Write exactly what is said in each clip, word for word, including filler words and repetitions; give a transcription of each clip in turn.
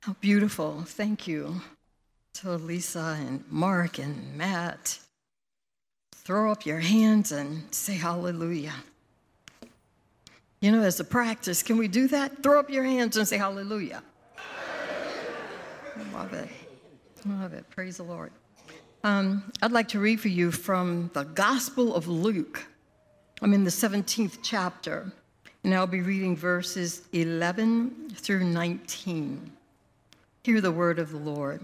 How beautiful. Thank you to Lisa and Mark and Matt. Throw up your hands and say hallelujah. You know, as a practice, can we do that? Throw up your hands and say hallelujah. I love it. I love it. Praise the Lord. Um, I'd like to read for you from the Gospel of Luke. I'm in the seventeenth chapter, and I'll be reading verses eleven through nineteen. Hear the word of the Lord.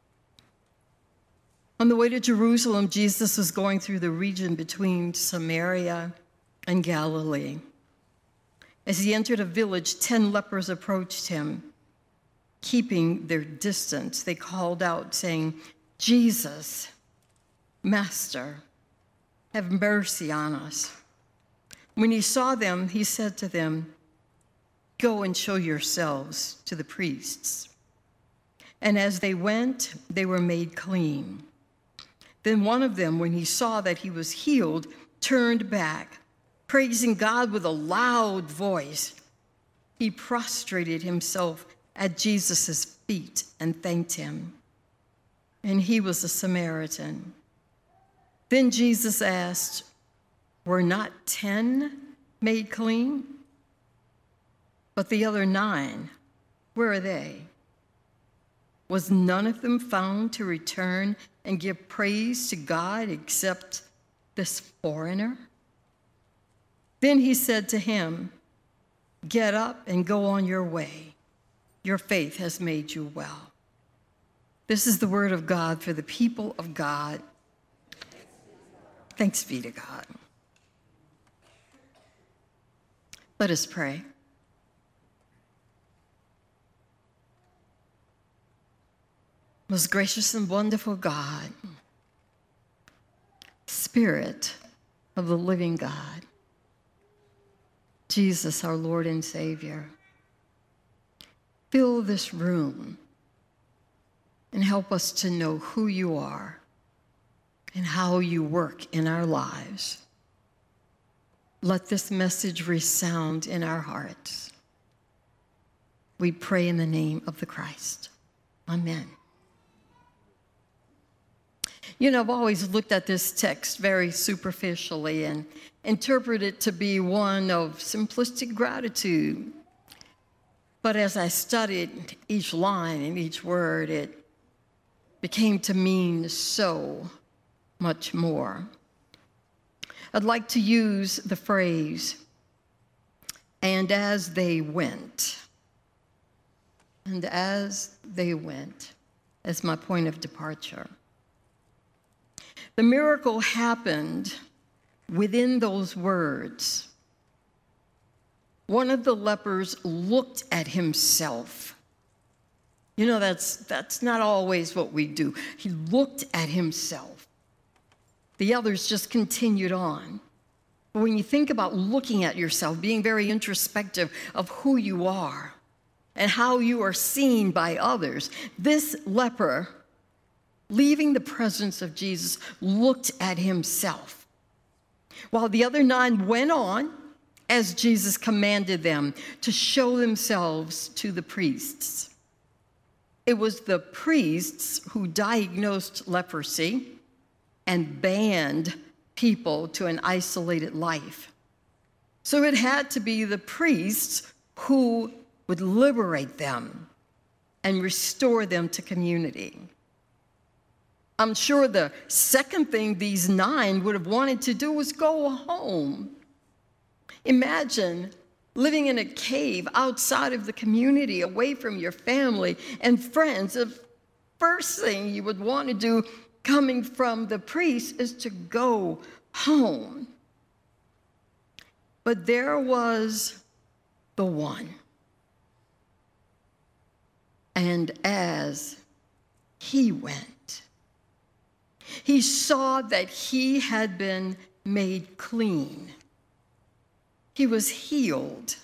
On the way to Jerusalem, Jesus was going through the region between Samaria and Galilee. As he entered a village, ten lepers approached him. Keeping their distance, they called out, saying, "Jesus, Master, have mercy on us." When he saw them, he said to them, "Go and show yourselves to the priests." And as they went, they were made clean. Then one of them, when he saw that he was healed, turned back, praising God with a loud voice. He prostrated himself at Jesus' feet and thanked him. And he was a Samaritan. Then Jesus asked, "Were not ten made clean? But the other nine, where are they? Was none of them found to return and give praise to God except this foreigner?" Then he said to him, "Get up and go on your way. Your faith has made you well." This is the word of God for the people of God. Thanks be to God. Let us pray. Most gracious and wonderful God, Spirit of the living God, Jesus, our Lord and Savior, fill this room and help us to know who you are and how you work in our lives. Let this message resound in our hearts. We pray in the name of the Christ. Amen. You know, I've always looked at this text very superficially and interpreted it to be one of simplistic gratitude. But as I studied each line and each word, it became to mean so much more. I'd like to use the phrase, "and as they went," and as they went, as my point of departure. The miracle happened within those words. One of the lepers looked at himself. You know, that's, that's not always what we do. He looked at himself. The others just continued on. But when you think about looking at yourself, being very introspective of who you are and how you are seen by others, this leper, leaving the presence of Jesus, looked at himself, while the other nine went on, as Jesus commanded them, to show themselves to the priests. It was the priests who diagnosed leprosy and banned people to an isolated life. So it had to be the priests who would liberate them and restore them to community. I'm sure the second thing these nine would have wanted to do was go home. Imagine living in a cave outside of the community, away from your family and friends. The first thing you would want to do coming from the priest is to go home. But there was the one. And as he went, he saw that he had been made clean. He was healed.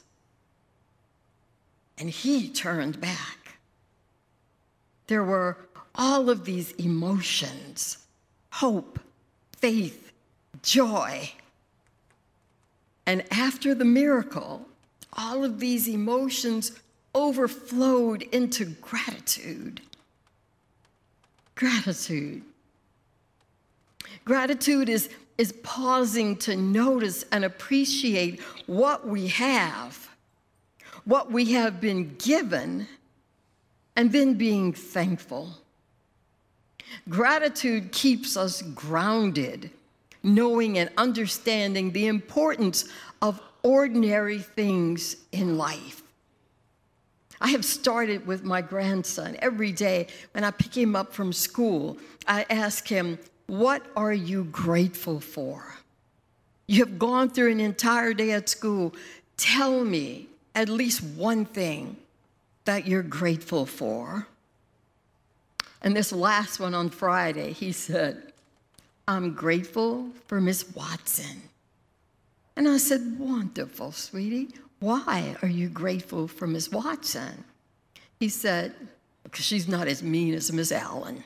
And he turned back. There were all of these emotions: hope, faith, joy. And after the miracle, all of these emotions overflowed into gratitude. Gratitude. Gratitude is, is pausing to notice and appreciate what we have, what we have been given, and then being thankful. Gratitude keeps us grounded, knowing and understanding the importance of ordinary things in life. I have started with my grandson. Every day when I pick him up from school, I ask him, what are you grateful for? You have gone through an entire day at school. Tell me at least one thing that you're grateful for. And this last one on Friday, he said, I'm grateful for Miss Watson. And I said, wonderful, sweetie. Why are you grateful for Miss Watson? He said, because she's not as mean as Miss Allen.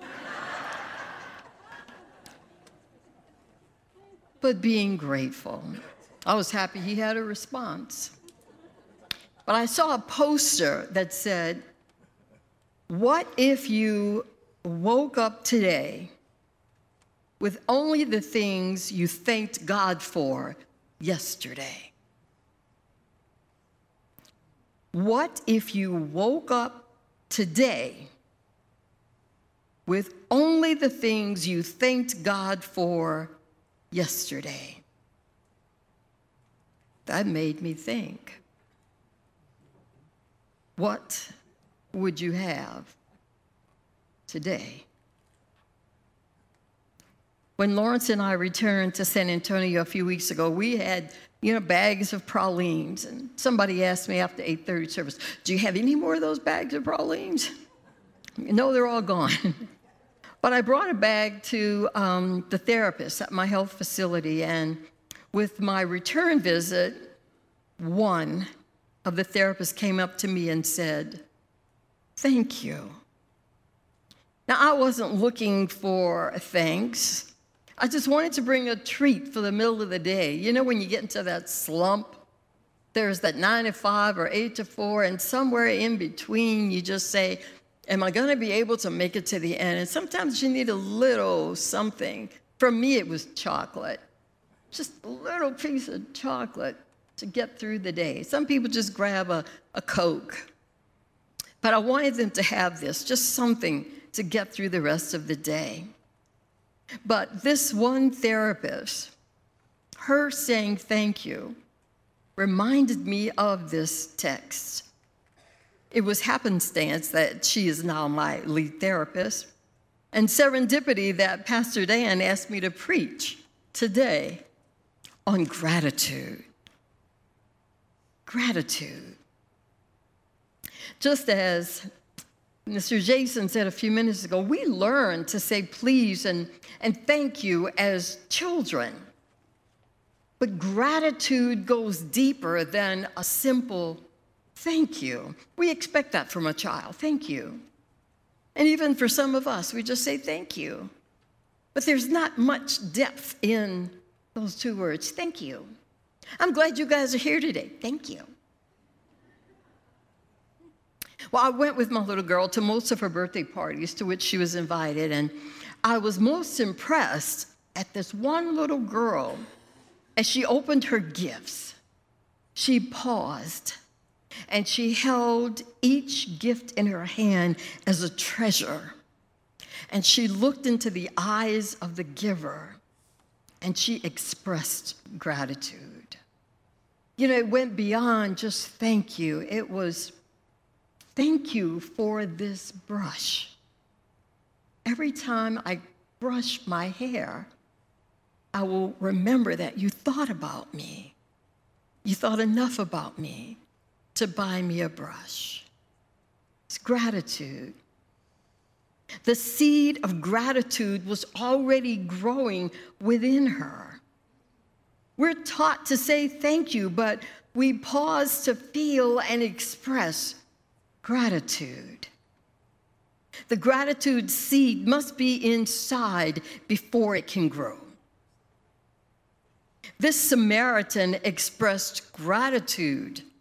But being grateful, I was happy he had a response. But I saw a poster that said, what if you woke up today with only the things you thanked God for yesterday? What if you woke up today with only the things you thanked God for yesterday? That made me think. What would you have today? When Lawrence and I returned to San Antonio a few weeks ago, we had, you know, bags of pralines. And somebody asked me after eight thirty service, do you have any more of those bags of pralines? No, they're all gone. But I brought a bag to um, the therapist at my health facility, and with my return visit, one of the therapists came up to me and said, thank you. Now, I wasn't looking for thanks. I just wanted to bring a treat for the middle of the day. You know, when you get into that slump, there's that nine to five or eight to four, and somewhere in between, you just say, am I going to be able to make it to the end? And sometimes you need a little something. For me, it was chocolate. Just a little piece of chocolate to get through the day. Some people just grab a, a Coke. But I wanted them to have this, just something to get through the rest of the day. But this one therapist, her saying thank you, reminded me of this text. It was happenstance that she is now my lead therapist, and serendipity that Pastor Dan asked me to preach today on gratitude. Gratitude. Just as Mister Jason said a few minutes ago, we learn to say please and, and thank you as children. But gratitude goes deeper than a simple thank you. We expect that from a child, thank you. And even for some of us, we just say thank you. But there's not much depth in those two words, thank you. I'm glad you guys are here today, thank you. Well, I went with my little girl to most of her birthday parties to which she was invited, and I was most impressed at this one little girl. As she opened her gifts, she paused, and she held each gift in her hand as a treasure. And she looked into the eyes of the giver, and she expressed gratitude. You know, it went beyond just thank you. It was, thank you for this brush. Every time I brush my hair, I will remember that you thought about me. You thought enough about me to buy me a brush. It's gratitude. The seed of gratitude was already growing within her. We're taught to say thank you, but we pause to feel and express gratitude. The gratitude seed must be inside before it can grow. This Samaritan expressed gratitude.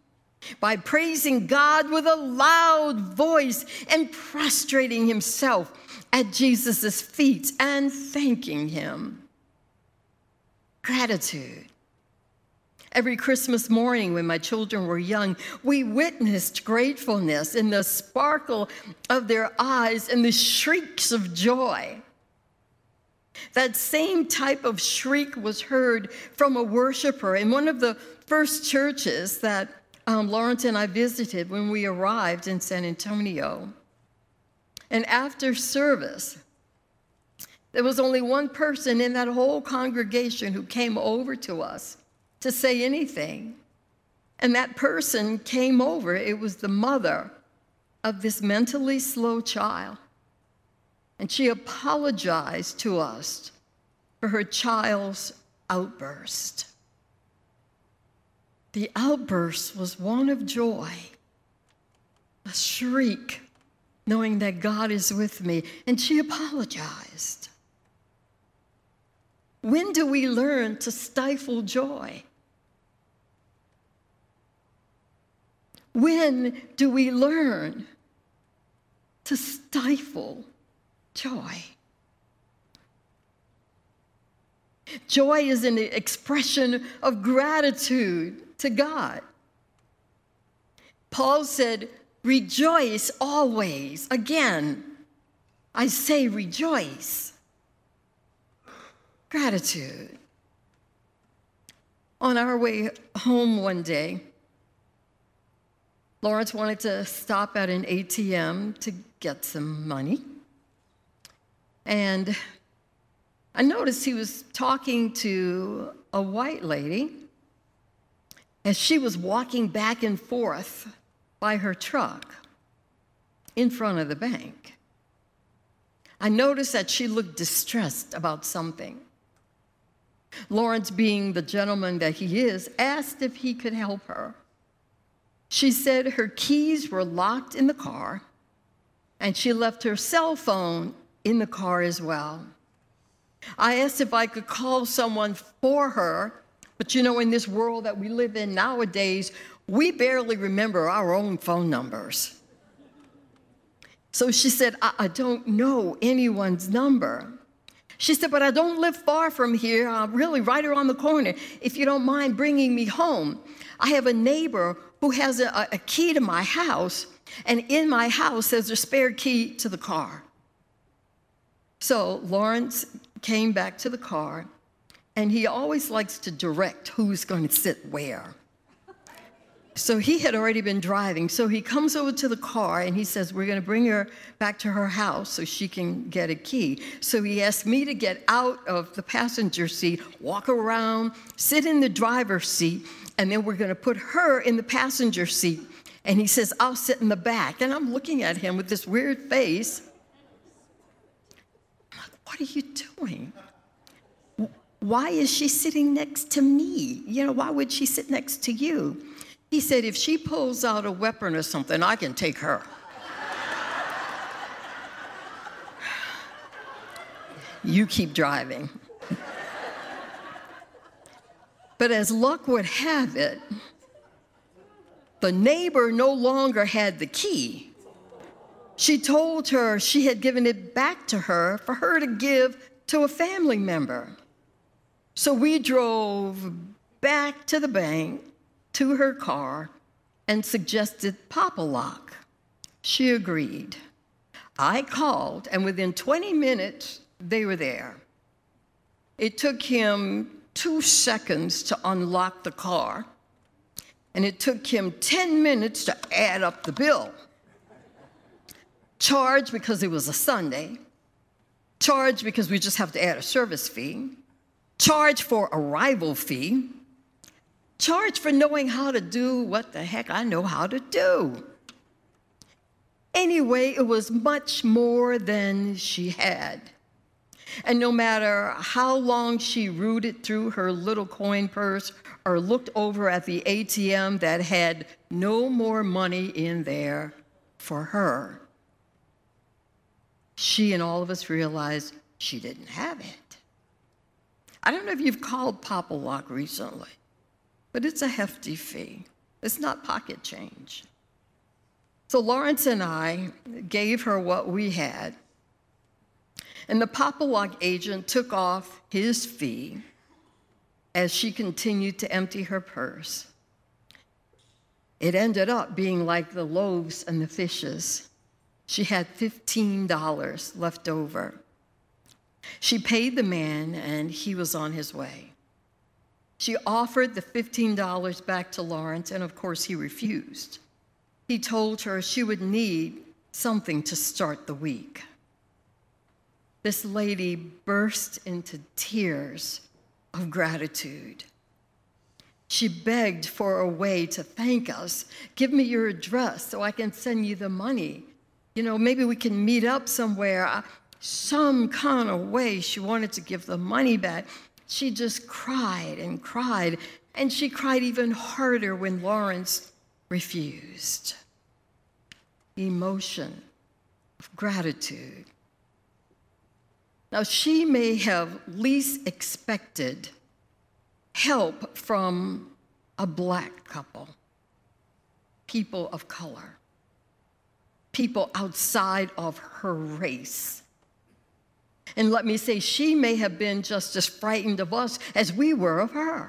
by praising God with a loud voice and prostrating himself at Jesus' feet and thanking him. Gratitude. Every Christmas morning when my children were young, we witnessed gratefulness in the sparkle of their eyes and the shrieks of joy. That same type of shriek was heard from a worshiper in one of the first churches that um, Lawrence and I visited when we arrived in San Antonio. And after service, there was only one person in that whole congregation who came over to us to say anything. And that person came over. It was the mother of this mentally slow child. And she apologized to us for her child's outburst. The outburst was one of joy, a shriek, knowing that God is with me. And she apologized. When do we learn to stifle joy? When do we learn to stifle joy? Joy is an expression of gratitude to God. Paul said, rejoice always. Again, I say rejoice. Gratitude. On our way home one day, Lawrence wanted to stop at an A T M to get some money. And I noticed he was talking to a white lady as she was walking back and forth by her truck in front of the bank. I noticed that she looked distressed about something. Lawrence, being the gentleman that he is, asked if he could help her. She said her keys were locked in the car, and she left her cell phone in the car as well. I asked if I could call someone for her, but you know, in this world that we live in nowadays, we barely remember our own phone numbers. So she said, I, I don't know anyone's number. She said, but I don't live far from here. I'm really right around the corner. If you don't mind bringing me home. I have a neighbor who has a, a key to my house, and in my house there's a spare key to the car. So Lawrence came back to the car, and he always likes to direct who's going to sit where. So he had already been driving. So he comes over to the car and he says, we're going to bring her back to her house so she can get a key. So he asked me to get out of the passenger seat, walk around, sit in the driver's seat, and then we're going to put her in the passenger seat. And he says, I'll sit in the back. And I'm looking at him with this weird face. I'm like, what are you doing? Why is she sitting next to me? You know, why would she sit next to you? He said, if she pulls out a weapon or something, I can take her. You keep driving. But as luck would have it, the neighbor no longer had the key. She told her she had given it back to her for her to give to a family member. So we drove back to the bank, to her car, and suggested pop-a-lock. She agreed. I called, and within twenty minutes, they were there. It took him two seconds to unlock the car, and it took him ten minutes to add up the bill. Charged because it was a Sunday, charged because we just have to add a service fee, charged for arrival fee, charged for knowing how to do what the heck I know how to do. Anyway, it was much more than she had. And no matter how long she rooted through her little coin purse or looked over at the A T M that had no more money in there for her, she and all of us realized she didn't have it. I don't know if you've called Pop-A-Lock recently, but it's a hefty fee. It's not pocket change. So Lawrence and I gave her what we had, and the Pop-A-Lock agent took off his fee as she continued to empty her purse. It ended up being like the loaves and the fishes. She had fifteen dollars left over. She paid the man, and he was on his way. She offered the fifteen dollars back to Lawrence, and of course he refused. He told her she would need something to start the week. This lady burst into tears of gratitude. She begged for a way to thank us. Give me your address so I can send you the money. You know, maybe we can meet up somewhere. Some kind of way she wanted to give the money back. She just cried and cried, and she cried even harder when Lawrence refused. Emotion of gratitude. Now, she may have least expected help from a black couple, people of color, people outside of her race. And let me say, she may have been just as frightened of us as we were of her.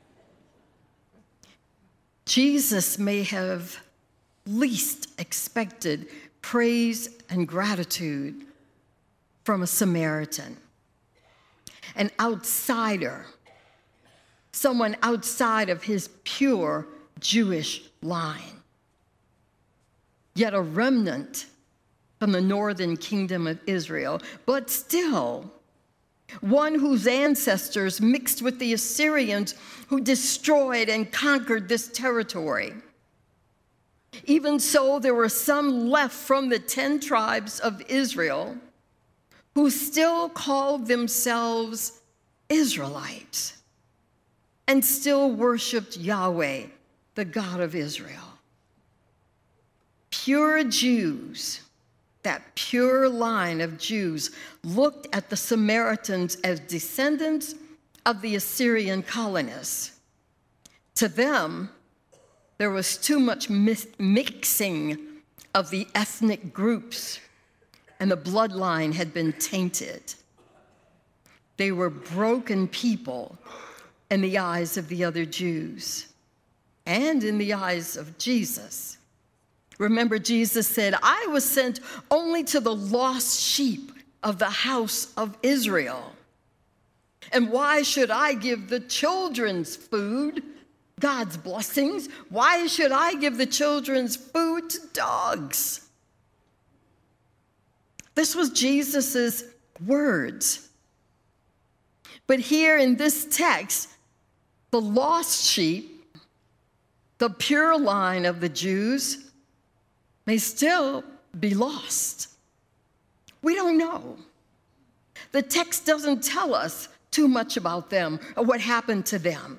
Jesus may have least expected praise and gratitude from a Samaritan, an outsider, someone outside of his pure Jewish line, yet a remnant from the northern kingdom of Israel, but still one whose ancestors mixed with the Assyrians who destroyed and conquered this territory. Even so, there were some left from the ten tribes of Israel who still called themselves Israelites and still worshiped Yahweh, the God of Israel. Pure Jews, that pure line of Jews, looked at the Samaritans as descendants of the Assyrian colonists. To them, there was too much mixing of the ethnic groups, and the bloodline had been tainted. They were broken people in the eyes of the other Jews and in the eyes of Jesus. Remember, Jesus said, I was sent only to the lost sheep of the house of Israel. And why should I give the children's food, God's blessings? Why should I give the children's food to dogs? This was Jesus's words. But here in this text, the lost sheep, the pure line of the Jews, may still be lost. We don't know. The text doesn't tell us too much about them or what happened to them.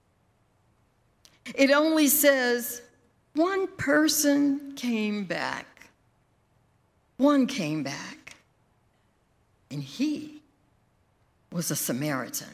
It only says one person came back. One came back, and he was a Samaritan.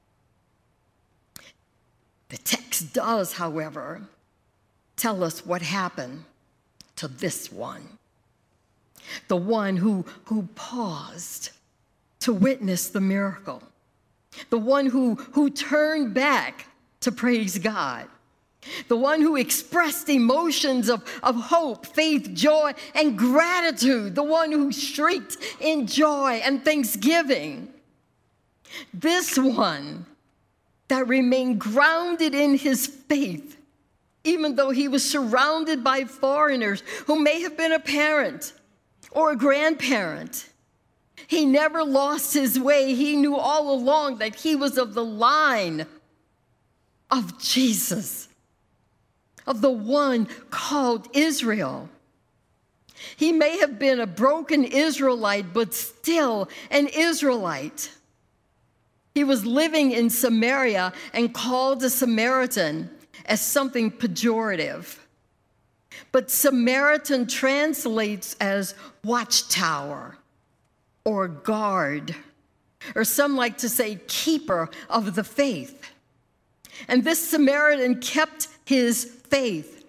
The text does, however, tell us what happened to this one, the one who, who paused to witness the miracle, the one who, who turned back to praise God, the one who expressed emotions of, of hope, faith, joy, and gratitude, the one who shrieked in joy and thanksgiving. This one that remained grounded in his faith, even though he was surrounded by foreigners who may have been a parent or a grandparent. He never lost his way. He knew all along that he was of the line of Jesus, of the one called Israel. He may have been a broken Israelite, but still an Israelite. He was living in Samaria and called a Samaritan as something pejorative. But Samaritan translates as watchtower or guard, or some like to say keeper of the faith. And this Samaritan kept his faith.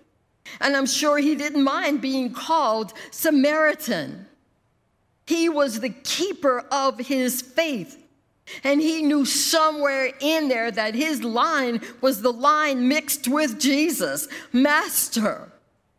And I'm sure he didn't mind being called Samaritan. He was the keeper of his faith. And he knew somewhere in there that his line was the line mixed with Jesus. Master,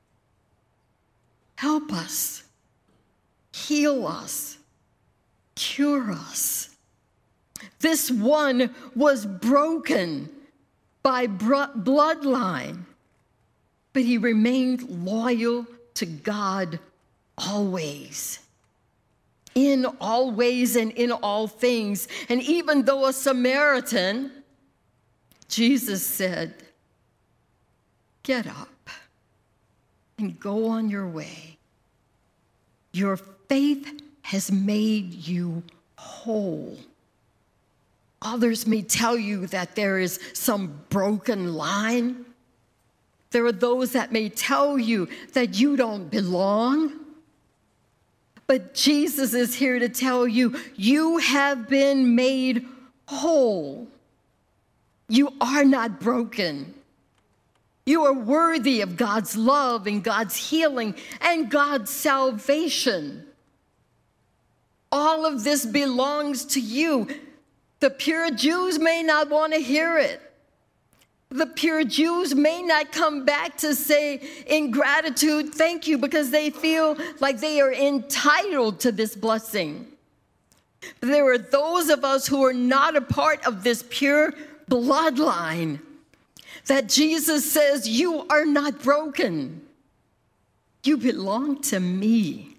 help us, heal us, cure us. This one was broken by bloodline, but he remained loyal to God always. In all ways and in all things. And even though a Samaritan, Jesus said, get up and go on your way. Your faith has made you whole. Others may tell you that there is some broken line. There are those that may tell you that you don't belong. But Jesus is here to tell you, you have been made whole. You are not broken. You are worthy of God's love and God's healing and God's salvation. All of this belongs to you. The pure Jews may not want to hear it. The pure Jews may not come back to say in gratitude, thank you, because they feel like they are entitled to this blessing. But there are those of us who are not a part of this pure bloodline that Jesus says, you are not broken. You belong to me.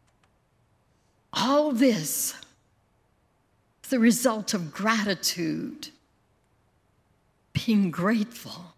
All this is the result of gratitude. Being grateful.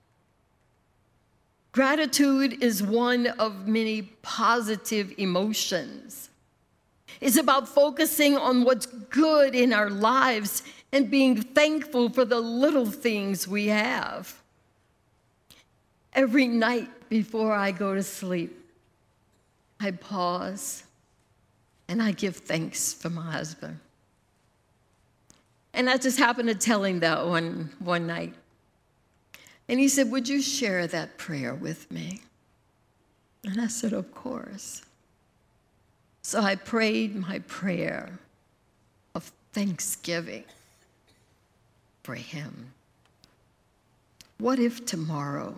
Gratitude is one of many positive emotions. It's about focusing on what's good in our lives and being thankful for the little things we have. Every night before I go to sleep, I pause and I give thanks for my husband. And I just happened to tell him that one, one night. And he said, would you share that prayer with me? And I said, of course. So I prayed my prayer of thanksgiving for him. What if tomorrow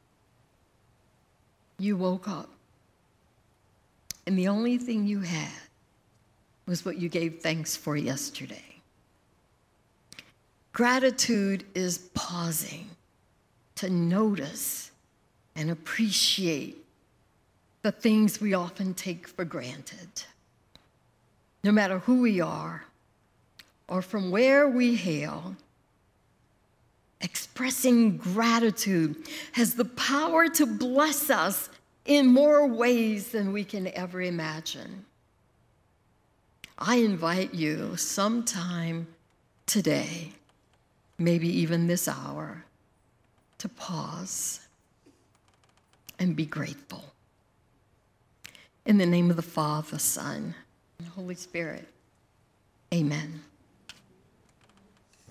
you woke up and the only thing you had was what you gave thanks for yesterday? Gratitude is pausing to notice and appreciate the things we often take for granted. No matter who we are or from where we hail, expressing gratitude has the power to bless us in more ways than we can ever imagine. I invite you sometime today, maybe even this hour, to pause and be grateful. In the name of the Father, Son, and Holy Spirit, amen.